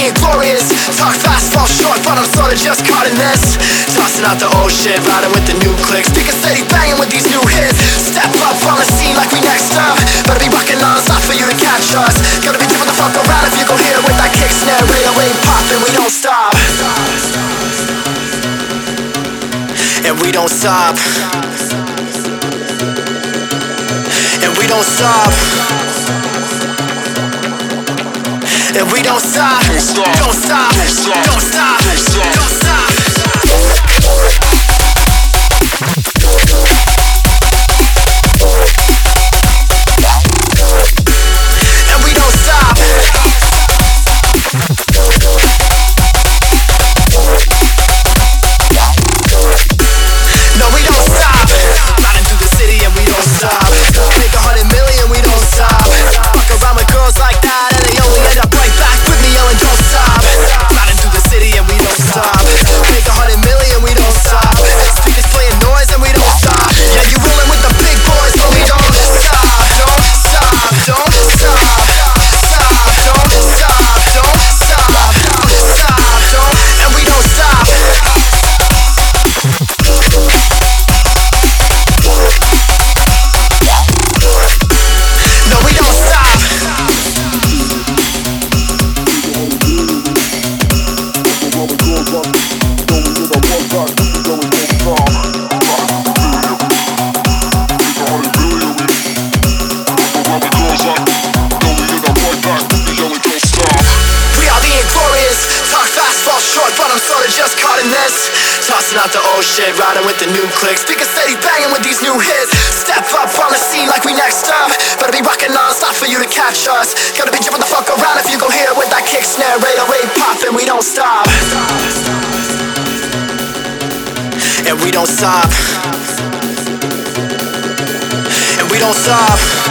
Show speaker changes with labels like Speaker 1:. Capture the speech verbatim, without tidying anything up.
Speaker 1: being glorious. Talk fast, fall short, but I'm sorta just caught in this. Tossing out the old shit, riding with the new clicks. Speaker steady banging with these new hits. Step up on the scene like we next up. Better be rocking non-stop for you to catch us. Gotta be jumping the fuck around if you go here with that kick snare. Right away popping, we don't stop. And we don't stop. And we don't stop. And we don't stop. Don't stop. Don't stop. Don't stop. Don't stop. And we don't stop. No, we don't stop. Riding through the city and we don't stop. Make a hundred million, we don't stop. Fuck around with girls like that and they only end up right back with me yelling don't stop. Riding through the city and we don't stop. Make a hundred million, we don't stop. Speakers playing noise and we don't stop. Yeah, you rolling with the big boys, but we don't stop. Don't stop. Don't stop. Stop. Don't stop. Don't stop. Stop. Don't. And we don't stop. No, we don't stop. We are the inglorious. Talk fast, fall short, but I'm sorta just caught in this. Tossing out the old shit, riding with the new clicks. Speaker steady banging with these new hits. Step up on the scene like we next up. Better be rocking non-stop for you to catch us. Gotta be jumping the fuck around if you go here with that kick snare. Right away popping, we don't stop. And we don't stop. And we don't stop.